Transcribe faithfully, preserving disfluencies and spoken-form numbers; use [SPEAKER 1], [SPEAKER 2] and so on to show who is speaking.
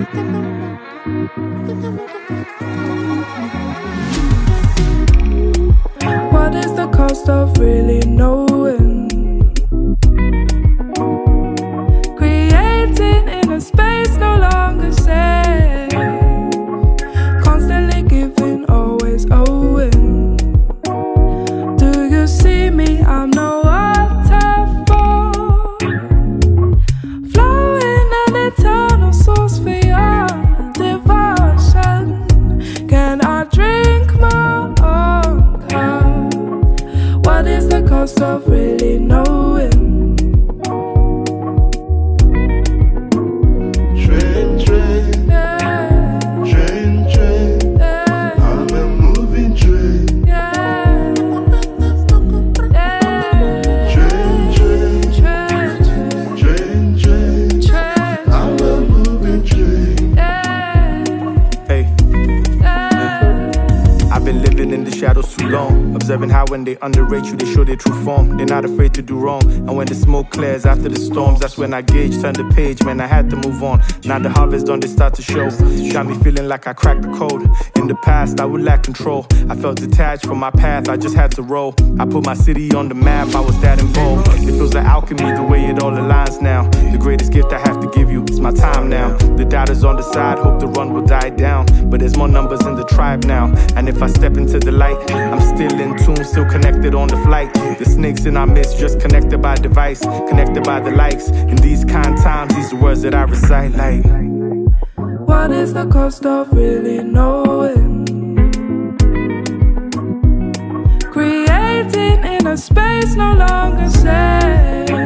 [SPEAKER 1] What is the cost of really knowing? Creating in a space no longer safe. Constantly giving, always owing. Do you see me? I'm no waterfall, flowing an eternal source for your devotion. Can I drink my own cup? What is the cost of really knowing?
[SPEAKER 2] Train, train,
[SPEAKER 1] Yeah,
[SPEAKER 2] train, train.
[SPEAKER 1] yeah,
[SPEAKER 2] I'm a moving train.
[SPEAKER 1] yeah, yeah.
[SPEAKER 2] Train, train,
[SPEAKER 1] Train, train,
[SPEAKER 2] train, train.
[SPEAKER 1] train,
[SPEAKER 2] I'm a moving train.
[SPEAKER 1] yeah,
[SPEAKER 3] Hey,
[SPEAKER 1] yeah.
[SPEAKER 3] I've been living in the shadows too long, observing how when they underrate you, they show their true form. They're not afraid to do wrong, and when the smoke clears after the storms, that's when I gauge, turn the page, man, I had to move on. Now the harvest done, they start to show. Got me feeling like I cracked the code. In the past, I would lack control. I felt detached from my path, I just had to roll. I put my city on the map, I was that involved. It feels like alchemy, the way it all aligns now. The greatest gift I have to give you is my time now. The doubters on the side hope the run will die down, but there's more numbers in the tribe now. And if I step into the light, I'm still in tune, still connected on the flight. The snakes in our midst, just connected by device, connected by the likes. In these kind times, these are words that I recite like.
[SPEAKER 1] What is the cost of really knowing? Creating in a space no longer safe.